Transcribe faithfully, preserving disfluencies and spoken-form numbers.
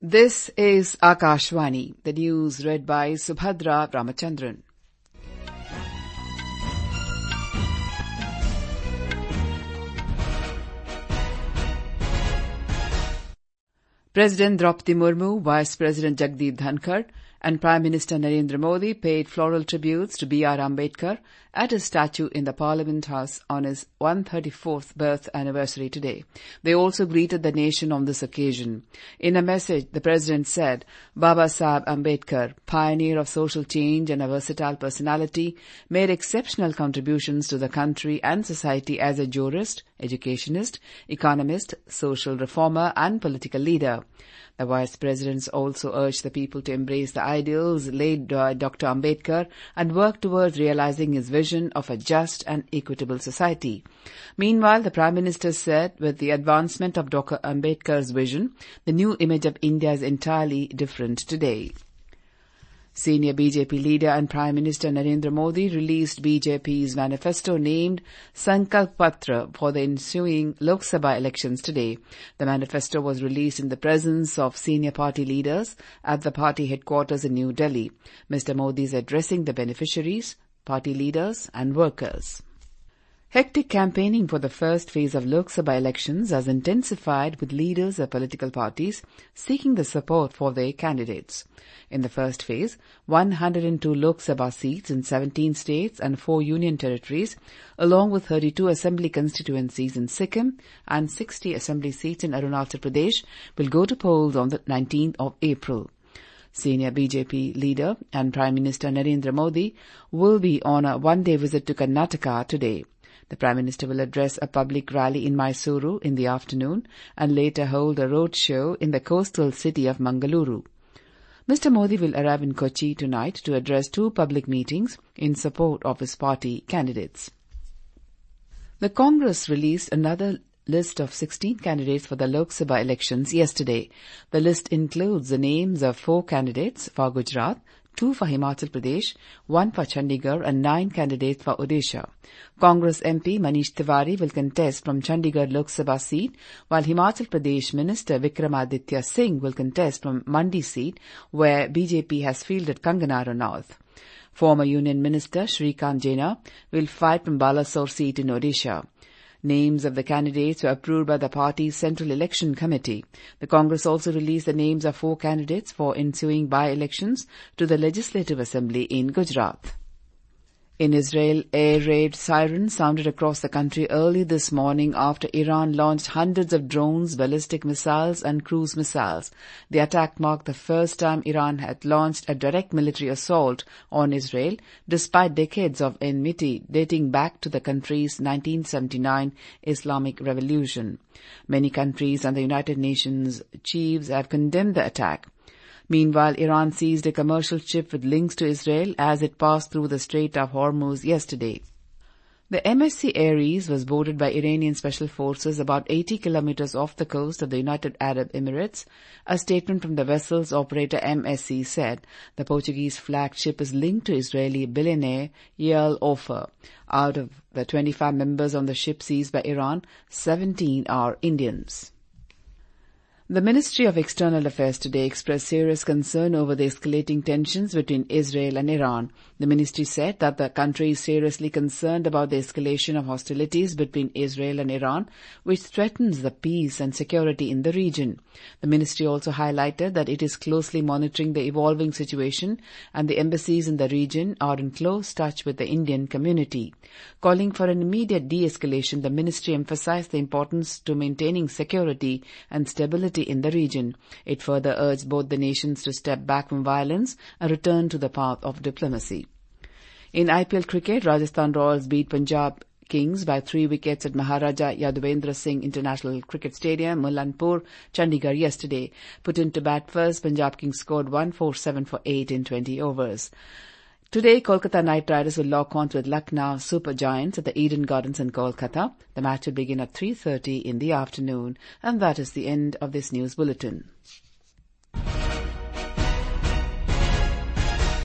This is Akashvani, the news read by Subhadra Ramachandran. President Draupadi Murmu, Vice President Jagdeep Dhankar, and Prime Minister Narendra Modi paid floral tributes to B R Ambedkar at his statue in the Parliament House on his one hundred thirty-fourth birth anniversary today. They also greeted the nation on this occasion. In a message, the President said, Baba Saheb Ambedkar, pioneer of social change and a versatile personality, made exceptional contributions to the country and society as a jurist, educationist, economist, social reformer and political leader. The Vice Presidents also urged the people to embrace the ideals laid by Doctor Ambedkar and work towards realizing his vision of a just and equitable society. Meanwhile, the Prime Minister said, with the advancement of Doctor Ambedkar's vision, the new image of India is entirely different today. Senior B J P leader and Prime Minister Narendra Modi released B J P's manifesto named Sankalp Patra for the ensuing Lok Sabha elections today. The manifesto was released in the presence of senior party leaders at the party headquarters in New Delhi. Mister Modi is addressing the beneficiaries, party leaders and workers. Hectic campaigning for the first phase of Lok Sabha elections has intensified with leaders of political parties seeking the support for their candidates. In the first phase, one hundred two Lok Sabha seats in seventeen states and four union territories, along with thirty-two assembly constituencies in Sikkim and sixty assembly seats in Arunachal Pradesh, will go to polls on the nineteenth of April. Senior B J P leader and Prime Minister Narendra Modi will be on a one-day visit to Karnataka today. The Prime Minister will address a public rally in Mysuru in the afternoon and later hold a road show in the coastal city of Mangaluru. Mister Modi will arrive in Kochi tonight to address two public meetings in support of his party candidates. The Congress released another list of sixteen candidates for the Lok Sabha elections yesterday. The list includes the names of four candidates for Gujarat, two for Himachal Pradesh, one for Chandigarh and nine candidates for Odisha. Congress M P Manish Tiwari will contest from Chandigarh Lok Sabha seat, while Himachal Pradesh Minister Vikramaditya Singh will contest from Mandi seat, where B J P has fielded Kangana Ranaut. Former Union Minister Shrikant Jena will fight from Balasore seat in Odisha. Names of the candidates were approved by the party's Central Election Committee. The Congress also released the names of four candidates for ensuing by-elections to the Legislative Assembly in Gujarat. In Israel, air raid sirens sounded across the country early this morning after Iran launched hundreds of drones, ballistic missiles and cruise missiles. The attack marked the first time Iran had launched a direct military assault on Israel, despite decades of enmity dating back to the country's nineteen seventy-nine Islamic Revolution. Many countries and the United Nations chiefs have condemned the attack. Meanwhile, Iran seized a commercial ship with links to Israel as it passed through the Strait of Hormuz yesterday. The M S C Ares was boarded by Iranian special forces about eighty kilometers off the coast of the United Arab Emirates. A statement from the vessel's operator M S C said the Portuguese flagged ship is linked to Israeli billionaire Yael Ofer. Out of the twenty-five members on the ship seized by Iran, seventeen are Indians. The Ministry of External Affairs today expressed serious concern over the escalating tensions between Israel and Iran. The ministry said that the country is seriously concerned about the escalation of hostilities between Israel and Iran, which threatens the peace and security in the region. The ministry also highlighted that it is closely monitoring the evolving situation and the embassies in the region are in close touch with the Indian community. Calling for an immediate de-escalation, the ministry emphasized the importance to maintaining security and stability in the region. It further urged both the nations to step back from violence and return to the path of diplomacy. In I P L cricket, Rajasthan Royals beat Punjab Kings by three wickets at Maharaja Yadavendra Singh International Cricket Stadium, Mullanpur, Chandigarh yesterday. Put into bat first, Punjab Kings scored one forty-seven for eight in twenty overs. Today, Kolkata Knight Riders will lock on with Lucknow Super Giants at the Eden Gardens in Kolkata. The match will begin at three thirty in the afternoon. And that is the end of this news bulletin.